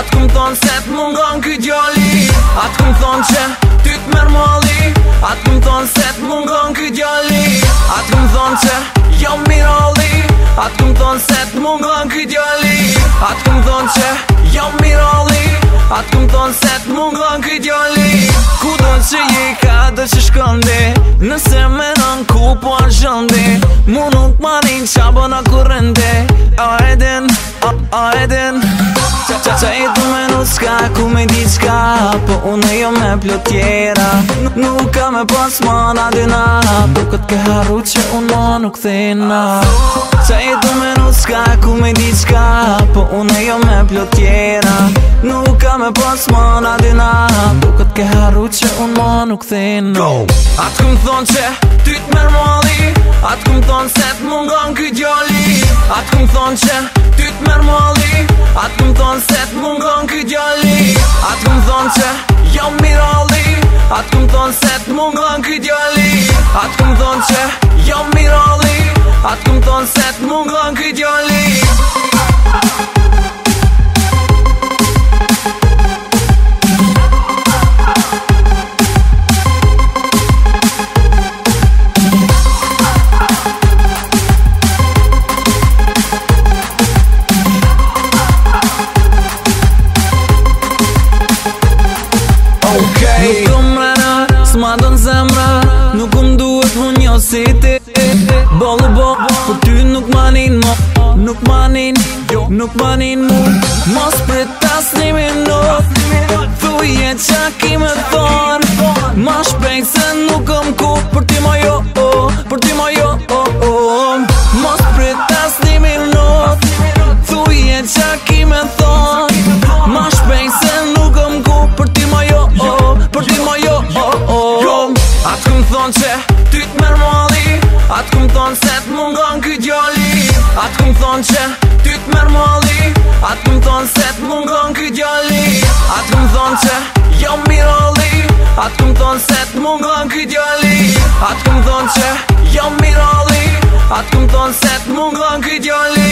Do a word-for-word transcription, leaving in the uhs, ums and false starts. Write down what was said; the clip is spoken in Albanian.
Atë këm thonë se t'mungon ky djali. Atë këm thonë që ty t'mer mali. Atë këm thonë se t'mungon ky djali. Atë këm thonë që jam miralli. Atë këm thonë se t'mungon ky djali. Atë këm thonë që jam miralli. Atë këm thonë se t'mungon ky djali. Ku do që je ka dhe që shkondi. Nëse me nën ku po a zhëndi. Mu nuk marin qa bëna kurrende. A edin, a, a edin Qa e du me nuk s'ka ku me di qka. Po une jo me plot tjera. Nuk ka me pas mana dina. Po këtë ke haru që unë ma nuk thina. Qa e du me nuk s'ka ku me di qka. Po une jo me plot tjera. Nuk ka me pas mana dina. Po këtë ke haru që unë ma nuk thina. Atë këm thonë që ty t'mer mali. Atë këm thonë se t'mungon ky djali. Atë këm thonë që ty t'mer mali. Atë këm thonë se t'mungon ky djali. Atë këm thonë që jam miralli. Atë këm thonë se t'mungon ky djali. Atë këm thonë që jam miralli. Atë këm thonë se t'mungon ky djali. Nuk kom rena, s'ma don zemra. Nuk kom duhet mu njo si ti. Bollu bo, për ty nuk manin mo. Nuk manin, nuk manin mu. Mos prit as një minut. Thuje qa ki me thon. Ma shpejt se nuk kom ku. Për ty ma jo, oh, për ty ma jo, oh, oh. Mos prit as një minut. Thuje qa ki me thon. Ma shpejt se nuk kom ku. Për ty ma jo, oh, për ty ma jo, oh, oh. Atë këm thonë që ty t'mer mali. Atë këm thonë se t'mungon ky djali. Atë këm thonë që ty t'mer mali. Atë këm thonë se t'mungon ky djali. Atë këm thonë që jam miralli. Atë këm thonë se t'mungon ky djali. Atë këm thonë që jam miralli. Atë këm thonë se t'mungon ky djali.